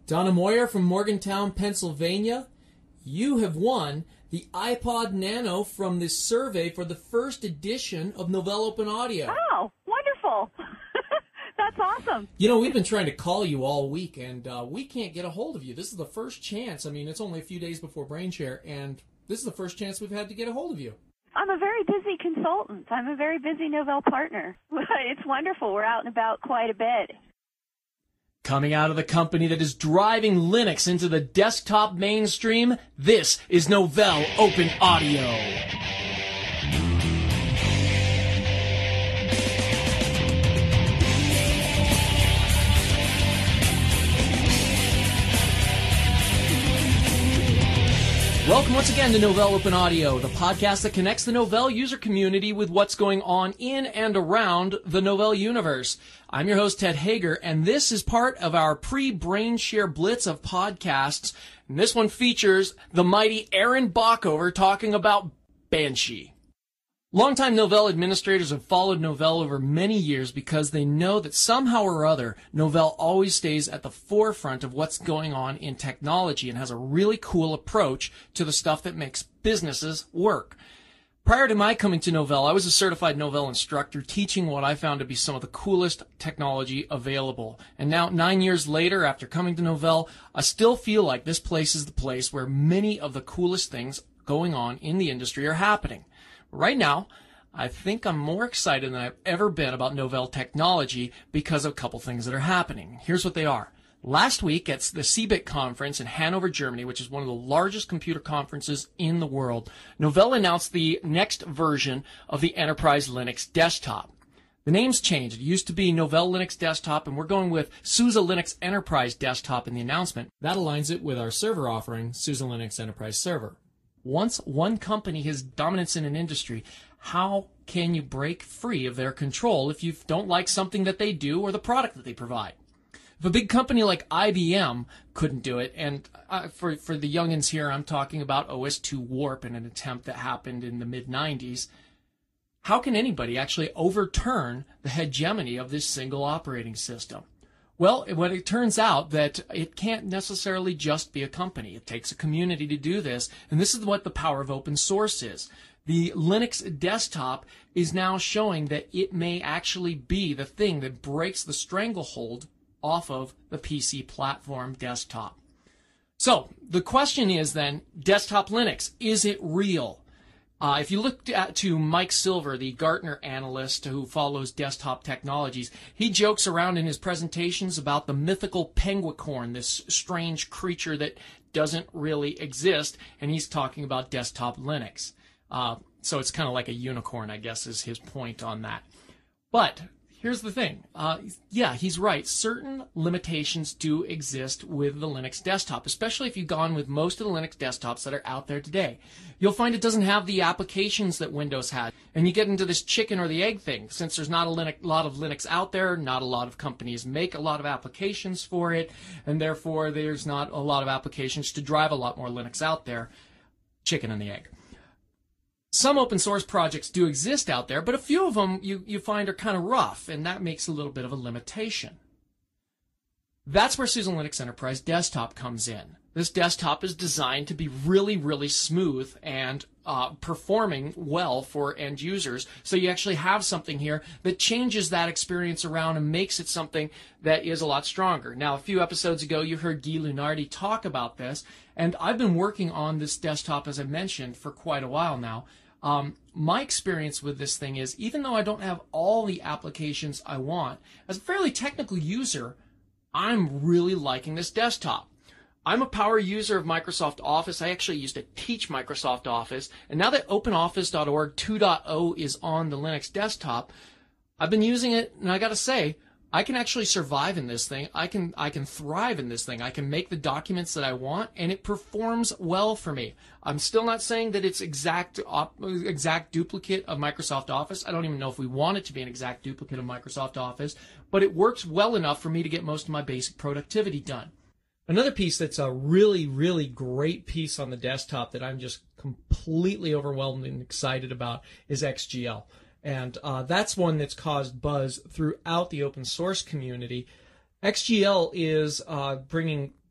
Donna Moyer from Morgantown, Pennsylvania. You have won the iPod Nano from this survey for the first edition of Novell Open Audio. Oh, wonderful. That's awesome. You know, we've been trying to call you all week, and we can't get a hold of you. This is the first chance. I mean, it's only a few days before BrainShare, and this is the first chance we've had to get a hold of you. I'm a very busy consultant. I'm a very busy Novell partner. It's wonderful. We're out and about quite a bit. Coming out of the company that is driving Linux into the desktop mainstream, this is Novell Open Audio. Welcome once again to Novell Open Audio, the podcast that connects the Novell user community with what's going on in and around the Novell universe. I'm your host, Ted Hager, and this is part of our pre-BrainShare blitz of podcasts. And this one features the mighty Aaron Bockover talking about Banshee. Longtime Novell administrators have followed Novell over many years because they know that somehow or other, Novell always stays at the forefront of what's going on in technology and has a really cool approach to the stuff that makes businesses work. Prior to my coming to Novell, I was a certified Novell instructor teaching what I found to be some of the coolest technology available. And now, 9 years later, after coming to Novell, I still feel like this place is the place where many of the coolest things going on in the industry are happening. Right now, I think I'm more excited than I've ever been about Novell technology because of a couple things that are happening. Here's what they are. Last week at the CeBIT conference in Hanover, Germany, which is one of the largest computer conferences in the world, Novell announced the next version of the Enterprise Linux desktop. The name's changed. It used to be Novell Linux Desktop, and we're going with SUSE Linux Enterprise Desktop in the announcement. That aligns it with our server offering, SUSE Linux Enterprise Server. Once one company has dominance in an industry, how can you break free of their control if you don't like something that they do or the product that they provide? If a big company like IBM couldn't do it, and for the youngins here, I'm talking about OS/2 Warp in an attempt that happened in the mid-90s, how can anybody actually overturn the hegemony of this single operating system? Well, it turns out that it can't necessarily just be a company. It takes a community to do this, and this is what the power of open source is. The Linux desktop is now showing that it may actually be the thing that breaks the stranglehold off of the PC platform desktop. So, the question is then, desktop Linux, is it real? If you look to Mike Silver, the Gartner analyst who follows desktop technologies, he jokes around in his presentations about the mythical penguicorn, this strange creature that doesn't really exist, and he's talking about desktop Linux. So it's kind of like a unicorn, I guess, is his point on that. But here's the thing. Yeah, he's right. Certain limitations do exist with the Linux desktop, especially if you've gone with most of the Linux desktops that are out there today. You'll find it doesn't have the applications that Windows had. And you get into this chicken or the egg thing. Since there's not a lot of Linux out there, not a lot of companies make a lot of applications for it, and therefore there's not a lot of applications to drive a lot more Linux out there. Chicken and the egg. Some open source projects do exist out there, but a few of them you find are kind of rough, and that makes a little bit of a limitation. That's where SUSE Linux Enterprise Desktop comes in. This desktop is designed to be really, really smooth and performing well for end users. So you actually have something here that changes that experience around and makes it something that is a lot stronger. Now, a few episodes ago, you heard Guy Lunardi talk about this, and I've been working on this desktop, as I mentioned, for quite a while now. My experience with this thing is, even though I don't have all the applications I want, as a fairly technical user, I'm really liking this desktop. I'm a power user of Microsoft Office. I actually used to teach Microsoft Office. And now that OpenOffice.org 2.0 is on the Linux desktop, I've been using it, and I got to say, I can actually survive in this thing. I can thrive in this thing. I can make the documents that I want, and it performs well for me. I'm still not saying that it's exact duplicate of Microsoft Office. I don't even know if we want it to be an exact duplicate of Microsoft Office, but it works well enough for me to get most of my basic productivity done. Another piece that's a really, really great piece on the desktop that I'm just completely overwhelmed and excited about is XGL. And that's one that's caused buzz throughout the open source community. XGL is bringing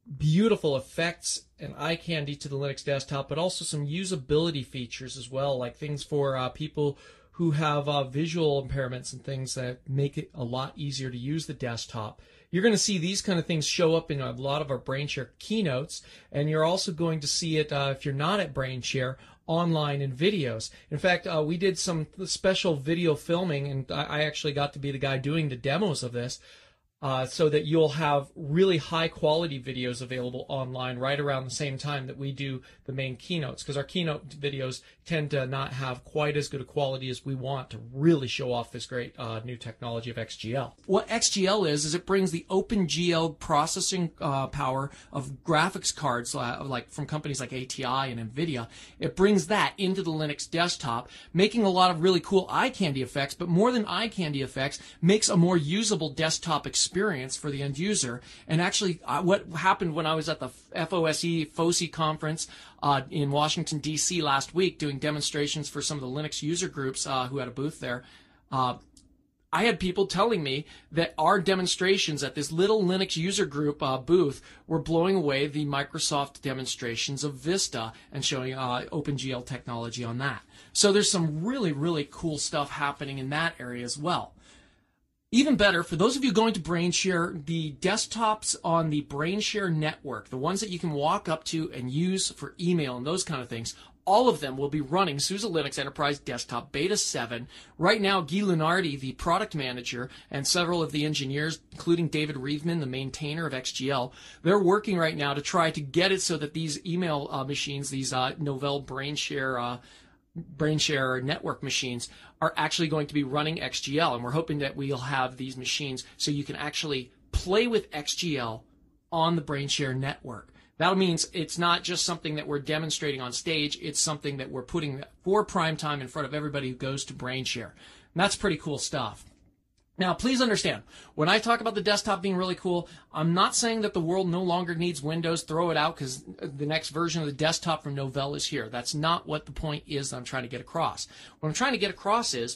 beautiful effects and eye candy to the Linux desktop, but also some usability features as well, like things for people who have visual impairments and things that make it a lot easier to use the desktop. You're going to see these kind of things show up in a lot of our BrainShare keynotes, and you're also going to see it, if you're not at BrainShare, online in videos. In fact, we did some special video filming, and I actually got to be the guy doing the demos of this, so that you'll have really high-quality videos available online right around the same time that we do the main keynotes, because our keynote videos tend to not have quite as good a quality as we want to really show off this great new technology of XGL. What XGL is it brings the OpenGL processing power of graphics cards like from companies like ATI and NVIDIA. It brings that into the Linux desktop, making a lot of really cool eye candy effects, but more than eye candy effects, makes a more usable desktop experience for the end user. And actually, what happened when I was at the FOSE conference in Washington, D.C. last week doing demonstrations for some of the Linux user groups who had a booth there, I had people telling me that our demonstrations at this little Linux user group booth were blowing away the Microsoft demonstrations of Vista and showing OpenGL technology on that. So there's some really, really cool stuff happening in that area as well. Even better, for those of you going to BrainShare, the desktops on the BrainShare network, the ones that you can walk up to and use for email and those kind of things, all of them will be running SUSE Linux Enterprise Desktop Beta 7. Right now, Guy Lunardi, the product manager, and several of the engineers, including David Reithman, the maintainer of XGL, they're working right now to try to get it so that these email machines, these Novell BrainShare network machines, are actually going to be running XGL, and we're hoping that we'll have these machines so you can actually play with XGL on the BrainShare network. That means it's not just something that we're demonstrating on stage, it's something that we're putting for prime time in front of everybody who goes to BrainShare. And that's pretty cool stuff. Now, please understand, when I talk about the desktop being really cool, I'm not saying that the world no longer needs Windows, throw it out because the next version of the desktop from Novell is here. That's not what the point is that I'm trying to get across. What I'm trying to get across is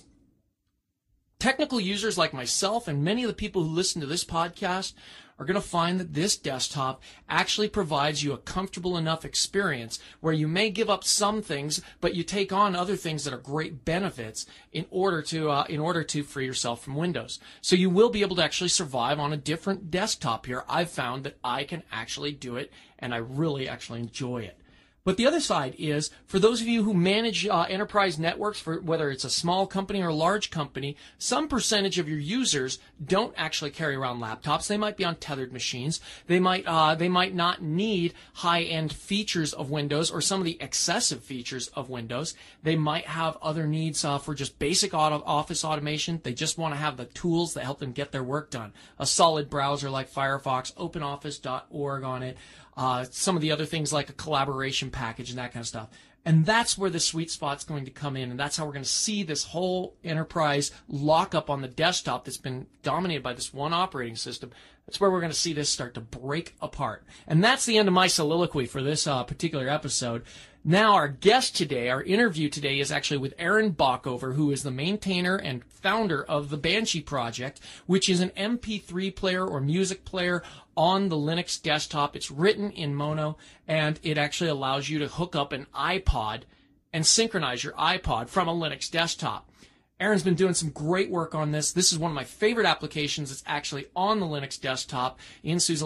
technical users like myself and many of the people who listen to this podcast are going to find that this desktop actually provides you a comfortable enough experience where you may give up some things, but you take on other things that are great benefits in order to free yourself from Windows. So you will be able to actually survive on a different desktop here. I've found that I can actually do it, and I really actually enjoy it. But the other side is, for those of you who manage enterprise networks, for whether it's a small company or a large company, some percentage of your users don't actually carry around laptops. They might be on tethered machines. They might not need high-end features of Windows or some of the excessive features of Windows. They might have other needs for just basic office automation. They just want to have the tools that help them get their work done. A solid browser like Firefox, OpenOffice.org on it. Some of the other things like a collaboration package and that kind of stuff. And that's where the sweet spot's going to come in, and that's how we're going to see this whole enterprise lockup on the desktop that's been dominated by this one operating system. That's where we're going to see this start to break apart. And that's the end of my soliloquy for this particular episode. Now, our guest today, our interview today, is actually with Aaron Bockover, who is the maintainer and founder of the Banshee project, which is an MP3 player or music player on the Linux desktop. It's written in Mono, and it actually allows you to hook up an iPod and synchronize your iPod from a Linux desktop. Aaron's been doing some great work on this. This is one of my favorite applications. It's actually on the Linux desktop in SUSE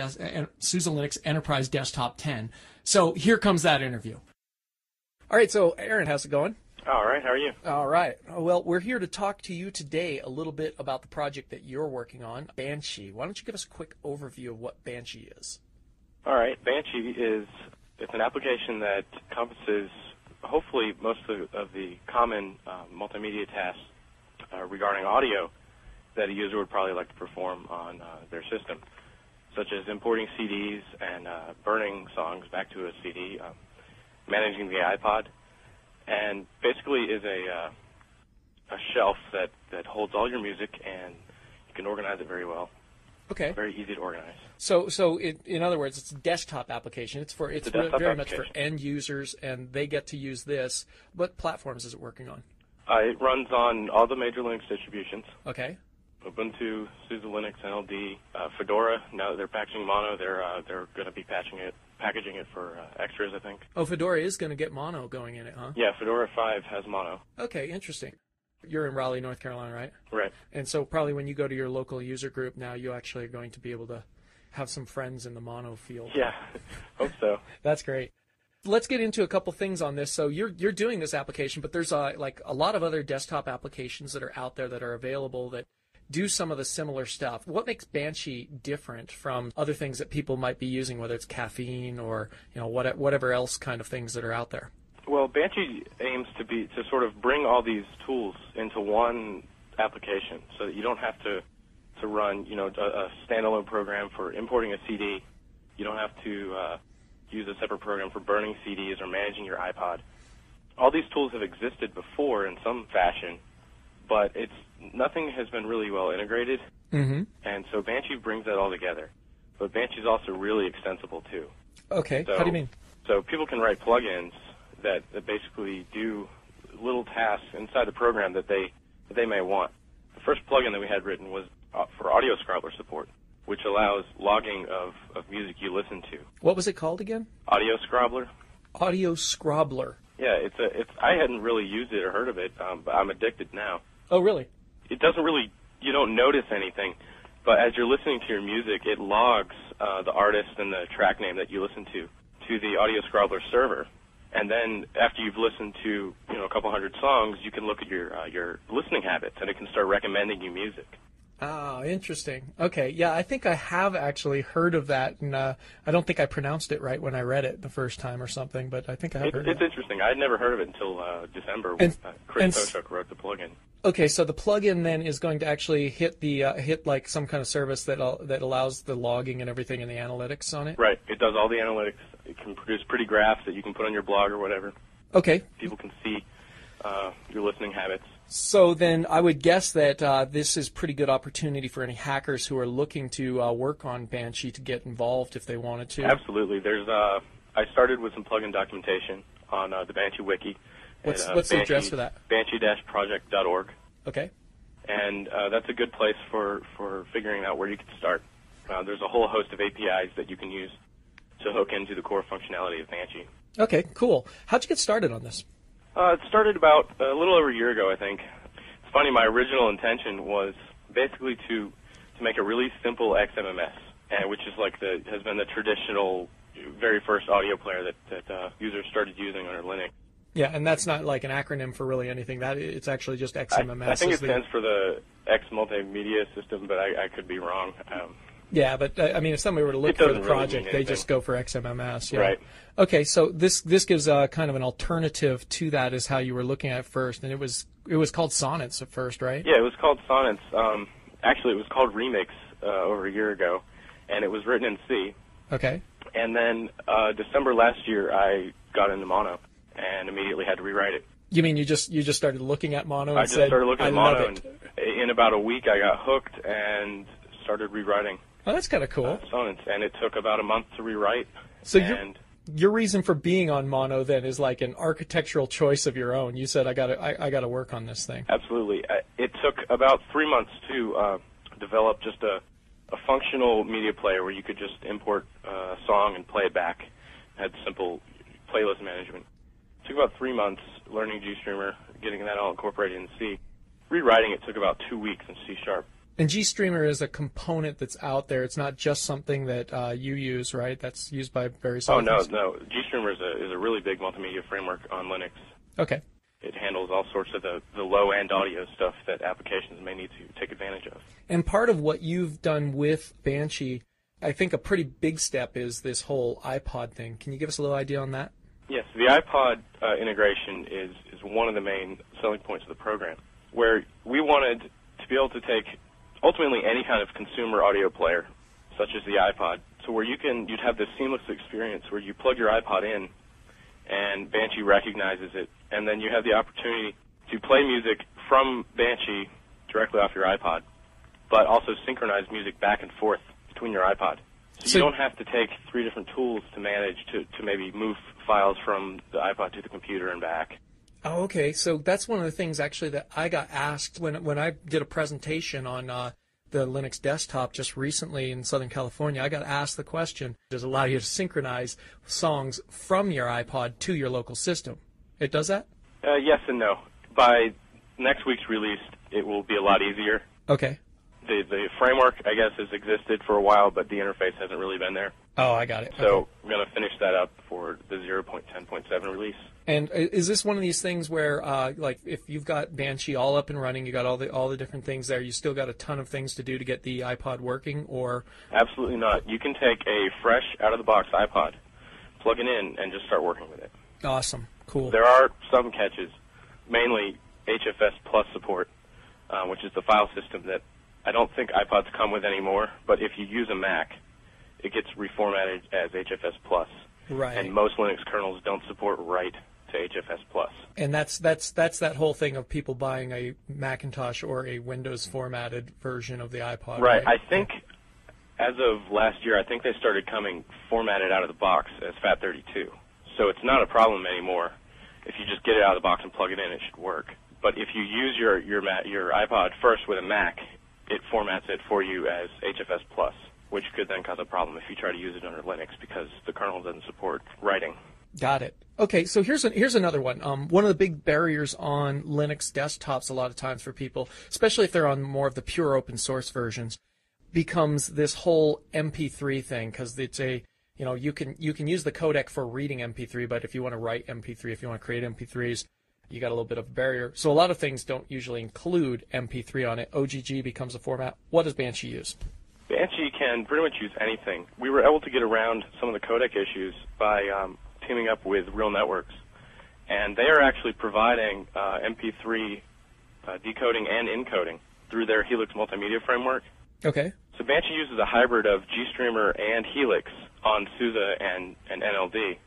Linux Enterprise Desktop 10. So here comes that interview. All right, so Aaron, how's it going? All right, how are you? All right. Well, we're here to talk to you today a little bit about the project that you're working on, Banshee. Why don't you give us a quick overview of what Banshee is? All right, Banshee it's an application that encompasses hopefully most of the common multimedia tasks regarding audio that a user would probably like to perform on their system, such as importing CDs and burning songs back to a CD, managing the iPod, and basically is a shelf that holds all your music, and you can organize it very well. Okay. Very easy to organize. So in other words, it's a desktop application. It's very much for end users, and they get to use this. What platforms is it working on? It runs on all the major Linux distributions. Okay. Ubuntu, SUSE Linux, NLD, Fedora. Now that they're packaging Mono, they're going to be packaging it for extras, I think. Oh, Fedora is going to get Mono going in it, huh? Yeah, Fedora 5 has Mono. Okay, interesting. You're in Raleigh, North Carolina, right? Right. And so probably when you go to your local user group now, you actually are going to be able to have some friends in the Mono field. Yeah, hope so. That's great. Let's get into a couple things on this. So you're doing this application, but there's like a lot of other desktop applications that are out there that are available that do some of the similar stuff. What makes Banshee different from other things that people might be using, whether it's Caffeine or whatever else kind of things that are out there? Well, Banshee aims to sort of bring all these tools into one application, so that you don't have to run a standalone program for importing a CD. You don't have to use a separate program for burning CDs or managing your iPod. All these tools have existed before in some fashion, but nothing has been really well integrated, and so Banshee brings that all together. But Banshee is also really extensible too. Okay, how do you mean? So people can write plugins that basically do little tasks inside the program that they may want. The first plugin that we had written was for Audio Scrobbler support, which allows logging of music you listen to. What was it called again? Audio Scrobbler. Audio Scrobbler. Yeah, I hadn't really used it or heard of it, but I'm addicted now. Oh, really? It doesn't really, you don't notice anything, but as you're listening to your music, it logs the artist and the track name that you listen to the Audio Scrobbler server. And then after you've listened to a couple hundred songs, you can look at your listening habits, and it can start recommending you music. Oh, interesting. Okay, yeah, I think I have actually heard of that, and I don't think I pronounced it right when I read it the first time or something, but I think I have heard of it. It's interesting. I had never heard of it until December when Chris Tochuk wrote the plugin. Okay, so the plugin then is going to actually hit like some kind of service that allows the logging and everything and the analytics on it? Right. It does all the analytics. It can produce pretty graphs that you can put on your blog or whatever. Okay. People can see your listening habits. So then I would guess that this is pretty good opportunity for any hackers who are looking to work on Banshee to get involved if they wanted to. Absolutely. I started with some plugin documentation on the Banshee wiki. What's the address for that? Banshee-project.org. Okay. And that's a good place for figuring out where you can start. There's a whole host of APIs that you can use to hook into the core functionality of Banshee. Okay, cool. How'd you get started on this? It started about a little over a year ago, I think. It's funny, my original intention was basically to make a really simple XMMS, which is has been the traditional, very first audio player that users started using under Linux. Yeah, and that's not like an acronym for really anything. It's actually just XMMS. I think it stands for the X Multimedia System, but I could be wrong. Yeah, but I mean, if somebody were to look for the project, they just go for XMMS. Yeah. Right. Okay, so this gives kind of an alternative to that, is how you were looking at it first, and it was called Sonnets at first, right? Yeah, it was called Sonnets. Actually, it was called Remix over a year ago, and it was written in C. Okay. And then December last year, I got into Mono and immediately had to rewrite it. You mean you just started looking at Mono and I just started looking at Mono, and in about a week, I got hooked and started rewriting. Oh, that's kind of cool. Sonnets, and it took about a month to rewrite. So your reason for being on Mono then is like an architectural choice of your own. You said I got to work on this thing. Absolutely. It took about 3 months to develop just a functional media player where you could just import a song and play it back. It had simple playlist management. It took about 3 months learning GStreamer, getting that all incorporated in C. Rewriting it took about 2 weeks in C#. And GStreamer is a component that's out there. It's not just something that you use, right? That's used by various other things. No. GStreamer is a really big multimedia framework on Linux. Okay. It handles all sorts of the low-end audio stuff that applications may need to take advantage of. And part of what you've done with Banshee, I think a pretty big step is this whole iPod thing. Can you give us a little idea on that? Yes, the iPod integration is one of the main selling points of the program, where we wanted to be able to take ultimately any kind of consumer audio player, such as the iPod, so where you'd have this seamless experience where you plug your iPod in and Banshee recognizes it, and then you have the opportunity to play music from Banshee directly off your iPod, but also synchronize music back and forth between your iPod. So you don't have to take 3 different tools to manage to maybe move files from the iPod to the computer and back. Oh, okay. So that's one of the things actually that I got asked when I did a presentation on the Linux desktop just recently in Southern California. I got asked the question, does it allow you to synchronize songs from your iPod to your local system? It does that? Yes and no. By next week's release, it will be a lot easier. Okay. The framework, I guess, has existed for a while, but the interface hasn't really been there. Oh, I got it. So okay. I'm going to finish that up for the 0.10.7 release. And is this one of these things where, like, if you've got Banshee all up and running, you got all the different things there, you still got a ton of things to do to get the iPod working, or? Absolutely not. You can take a fresh, out-of-the-box iPod, plug it in, and just start working with it. Awesome. Cool. There are some catches, mainly HFS Plus support, which is the file system that I don't think iPods come with anymore, but if you use a Mac, it gets reformatted as HFS Plus. Right. And most Linux kernels don't support write to HFS Plus. And that's that whole thing of people buying a Macintosh or a Windows formatted version of the iPod. Right. I think as of last year, I think they started coming formatted out of the box as FAT32. So it's not a problem anymore. If you just get it out of the box and plug it in, it should work. But if you use your iPod first with a Mac, it formats it for you as HFS Plus, which could then cause a problem if you try to use it under Linux because the kernel doesn't support writing. Got it. Okay, so here's another one. One of the big barriers on Linux desktops a lot of times for people, especially if they're on more of the pure open source versions, becomes this whole MP3 thing, because it's you can use the codec for reading MP3, but if you want to write MP3, if you want to create MP3s, you got a little bit of a barrier. So a lot of things don't usually include MP3 on it. OGG becomes a format. What does Banshee use? Banshee can pretty much use anything. We were able to get around some of the codec issues by teaming up with Real Networks, and they are actually providing MP3 decoding and encoding through their Helix multimedia framework. Okay. So Banshee uses a hybrid of GStreamer and Helix on SUSE and NLD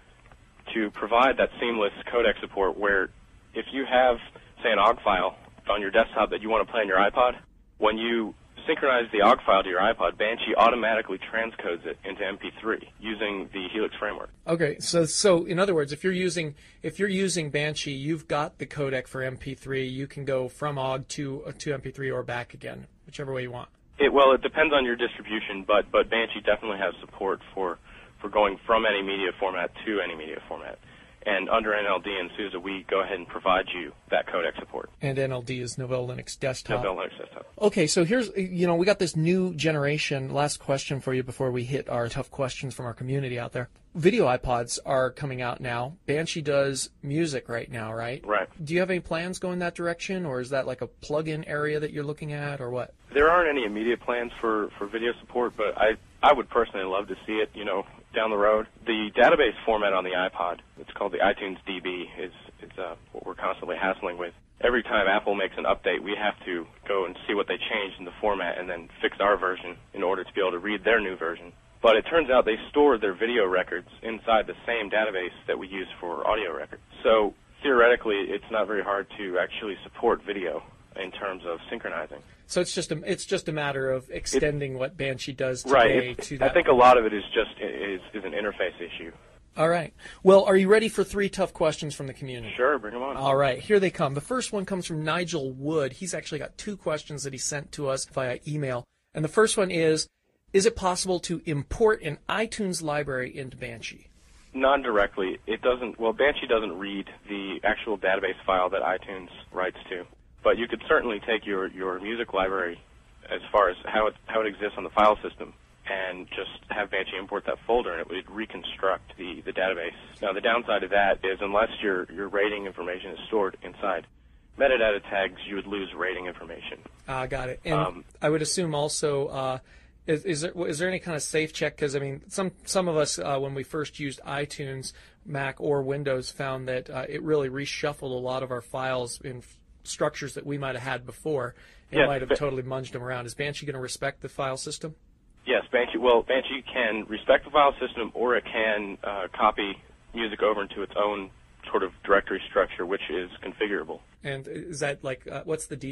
to provide that seamless codec support where if you have, say, an OGG file on your desktop that you want to play on your iPod, when you synchronize the OGG file to your iPod, Banshee automatically transcodes it into MP3 using the Helix framework. Okay, so in other words, if you're using Banshee, you've got the codec for MP3. You can go from OGG to MP3 or back again, whichever way you want. Well, it depends on your distribution, but Banshee definitely has support for going from any media format to any media format. And under NLD and SUSE, we go ahead and provide you that codec support. And NLD is Novell Linux Desktop. Novell Linux Desktop. Okay, so here's, we got this new generation. Last question for you before we hit our tough questions from our community out there. Video iPods are coming out now. Banshee does music right now, right? Right. Do you have any plans going that direction, or is that like a plug-in area that you're looking at, or what? There aren't any immediate plans for video support, but I would personally love to see it, down the road. The database format on the iPod, it's called the iTunes DB, is what we're constantly hassling with. Every time Apple makes an update, we have to go and see what they changed in the format and then fix our version in order to be able to read their new version. But it turns out they store their video records inside the same database that we use for audio records. So theoretically, it's not very hard to actually support video in terms of synchronizing. So it's just a matter of extending what Banshee does today right. to that. I think a lot of it is just is an interface issue. All right. Well, are you ready for 3 tough questions from the community? Sure, bring them on. All right, here they come. The first one comes from Nigel Wood. He's actually got 2 questions that he sent to us via email. And the first one is it possible to import an iTunes library into Banshee? Non-directly. It doesn't. Well, Banshee doesn't read the actual database file that iTunes writes to. But you could certainly take your music library as far as how it exists on the file system and just have Banshee import that folder, and it would reconstruct the database. Now, the downside of that is unless your rating information is stored inside metadata tags, you would lose rating information. Got it. And I would assume also, is there any kind of safe check? Because, I mean, some of us, when we first used iTunes, Mac or Windows, found that it really reshuffled a lot of our files in structures that we might have had before. It might have totally munged them around. Is Banshee going to respect the file system? Yes, Banshee can respect the file system, or it can copy music over into its own sort of directory structure, which is configurable. And is that what's the default?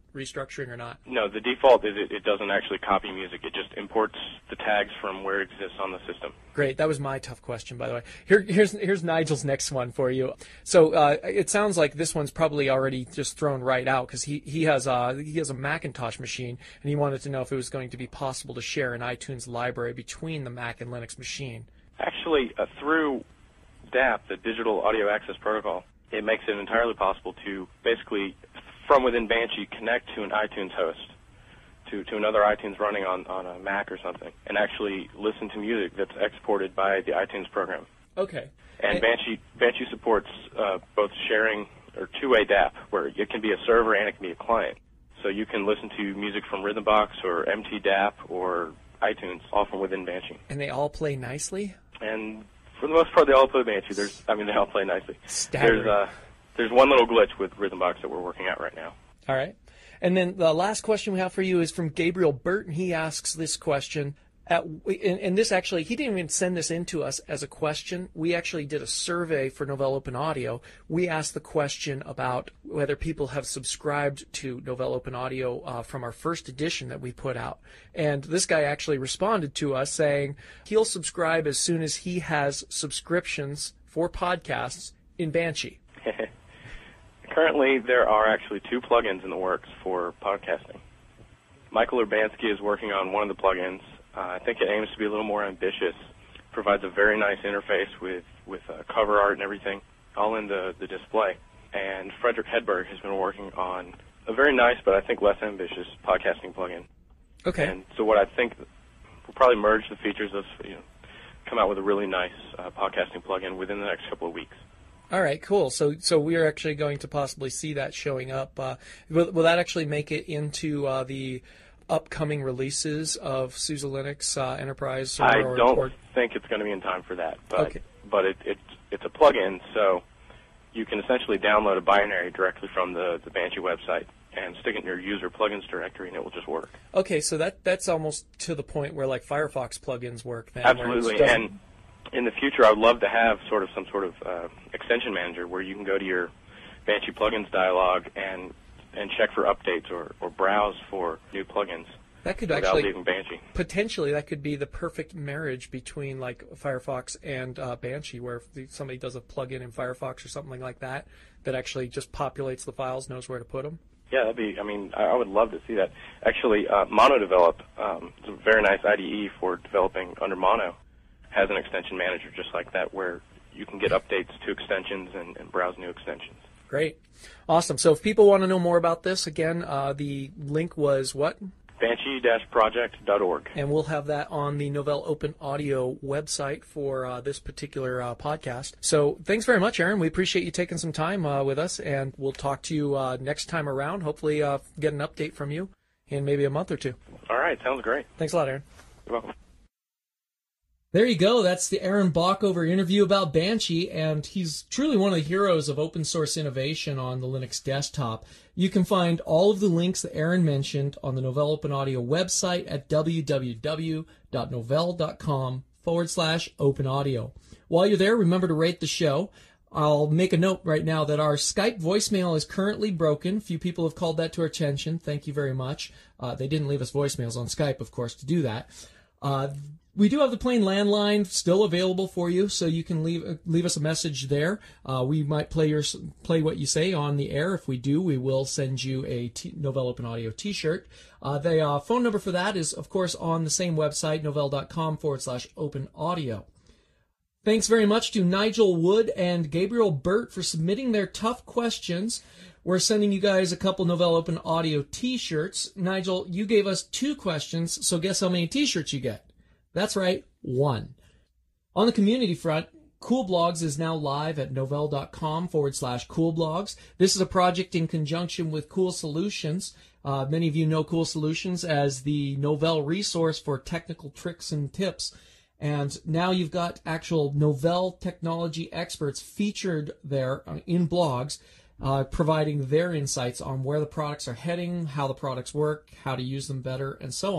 restructuring or not? No, the default is it doesn't actually copy music. It just imports the tags from where it exists on the system. Great. That was my tough question, by the way. Here's Nigel's next one for you. So it sounds like this one's probably already just thrown right out because he has a Macintosh machine, and he wanted to know if it was going to be possible to share an iTunes library between the Mac and Linux machine. Actually, through DAP, the Digital Audio Access Protocol, it makes it entirely possible to basically, from within Banshee, connect to an iTunes host, to another iTunes running on a Mac or something, and actually listen to music that's exported by the iTunes program. Okay. And Banshee supports both sharing or two-way DAP, where it can be a server and it can be a client. So you can listen to music from Rhythmbox or MTDAP or iTunes, all from within Banshee. And they all play nicely? And for the most part, they all play Banshee. They all play nicely. Staggering. There's one little glitch with Rhythmbox that we're working out right now. All right. And then the last question we have for you is from Gabriel Burt, and he asks this question. And this actually, he didn't even send this in to us as a question. We actually did a survey for Novell Open Audio. We asked the question about whether people have subscribed to Novell Open Audio from our first edition that we put out. And this guy actually responded to us saying he'll subscribe as soon as he has subscriptions for podcasts in Banshee. Currently, there are actually 2 plugins in the works for podcasting. Michael Urbanski is working on one of the plugins. I think it aims to be a little more ambitious. Provides a very nice interface with cover art and everything, all in the display. And Frederick Hedberg has been working on a very nice, but I think less ambitious podcasting plugin. Okay. And so what I think we'll probably merge the features of, come out with a really nice podcasting plugin within the next couple of weeks. All right, cool. So we are actually going to possibly see that showing up. Will that actually make it into the upcoming releases of SUSE Linux Enterprise Server? I don't think it's going to be in time for that, but it's a plugin, so you can essentially download a binary directly from the Banshee website and stick it in your user plugins directory, and it will just work. Okay, so that's almost to the point where like Firefox plugins work then. Absolutely, and in the future, I would love to have some sort of extension manager where you can go to your Banshee plugins dialog and check for updates or browse for new plugins. That could without actually leaving Banshee. Potentially that could be the perfect marriage between like Firefox and Banshee, where if somebody does a plugin in Firefox or something like that actually just populates the files, knows where to put them. Yeah, that'd be. I mean, I would love to see that. Actually, MonoDevelop, it's a very nice IDE for developing under Mono, has an extension manager just like that where you can get updates to extensions and browse new extensions. Great. Awesome. So if people want to know more about this, again, the link was what? Banshee-project.org. And we'll have that on the Novell Open Audio website for this particular podcast. So thanks very much, Aaron. We appreciate you taking some time with us, and we'll talk to you next time around. Hopefully get an update from you in maybe a month or two. All right. Sounds great. Thanks a lot, Aaron. You're welcome. There you go. That's the Aaron Bockover interview about Banshee, and he's truly one of the heroes of open source innovation on the Linux desktop. You can find all of the links that Aaron mentioned on the Novell Open Audio website at www.novell.com/open audio. While you're there, remember to rate the show. I'll make a note right now that our Skype voicemail is currently broken. A few people have called that to our attention. Thank you very much. They didn't leave us voicemails on Skype, of course, to do that. We do have the plain landline still available for you, so you can leave us a message there. We might play what you say on the air. If we do, we will send you a Novell Open Audio T-shirt. The phone number for that is, of course, on the same website, novell.com/open audio. Thanks very much to Nigel Wood and Gabriel Burt for submitting their tough questions. We're sending you guys a couple Novell Open Audio T-shirts. Nigel, you gave us 2 questions, so guess how many T-shirts you get? That's right, 1. On the community front, Cool Blogs is now live at novell.com/coolblogs. This is a project in conjunction with Cool Solutions. Many of you know Cool Solutions as the Novell resource for technical tricks and tips. And now you've got actual Novell technology experts featured there in blogs, providing their insights on where the products are heading, how the products work, how to use them better, and so on.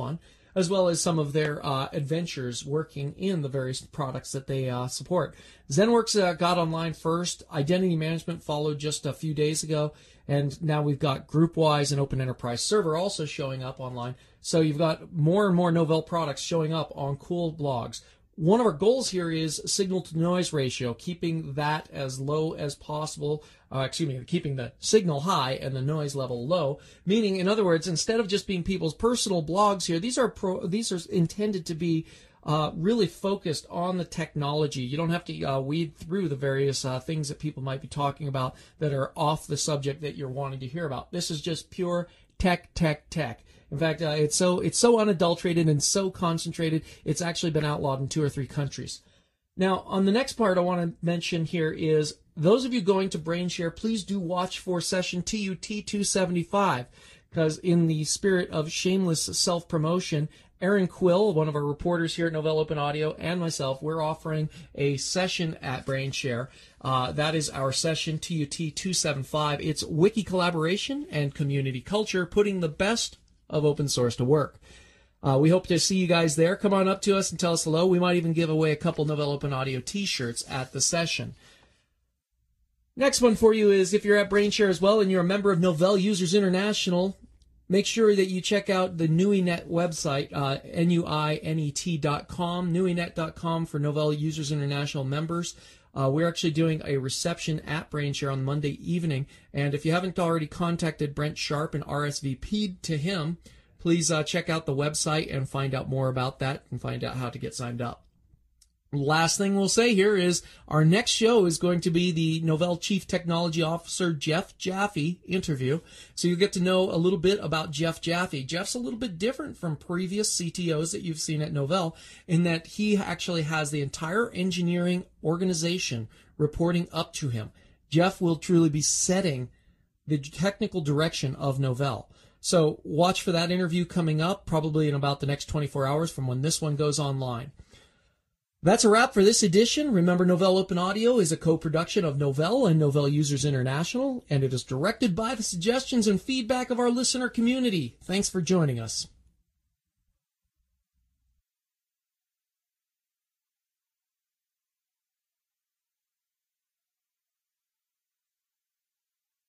as well as some of their adventures working in the various products that they support. ZenWorks got online first. Identity management followed just a few days ago. And now we've got GroupWise and Open Enterprise Server also showing up online. So you've got more and more Novell products showing up on cool blogs. One of our goals here is signal-to-noise ratio, keeping that as low as possible, keeping the signal high and the noise level low, meaning, in other words, instead of just being people's personal blogs here, these are intended to be really focused on the technology. You don't have to weed through the various things that people might be talking about that are off the subject that you're wanting to hear about. This is just pure tech. In fact, it's so unadulterated and so concentrated, it's actually been outlawed in 2 or 3 countries. Now, on the next part I want to mention here is, those of you going to BrainShare, please do watch for session TUT 275, because in the spirit of shameless self-promotion, Aaron Quill, one of our reporters here at Novell Open Audio, and myself, we're offering a session at BrainShare. That is our session TUT 275. It's wiki collaboration and community culture, putting the best of open source to work. We hope to see you guys there. Come on up to us and tell us hello. We might even give away a couple Novell Open Audio t-shirts at the session. Next one for you is, if you're at BrainShare as well and you're a member of Novell Users International, make sure that you check out the NUINET website, nuinet.com, nuinet.com for Novell Users International members. We're actually doing a reception at BrainShare on Monday evening, and if you haven't already contacted Brent Sharp and RSVP'd to him, please check out the website and find out more about that and find out how to get signed up. Last thing we'll say here is, our next show is going to be the Novell Chief Technology Officer Jeff Jaffe interview. So you'll get to know a little bit about Jeff Jaffe. Jeff's a little bit different from previous CTOs that you've seen at Novell, in that he actually has the entire engineering organization reporting up to him. Jeff will truly be setting the technical direction of Novell. So watch for that interview coming up, probably in about the next 24 hours from when this one goes online. That's a wrap for this edition. Remember, Novell Open Audio is a co-production of Novell and Novell Users International, and it is directed by the suggestions and feedback of our listener community. Thanks for joining us.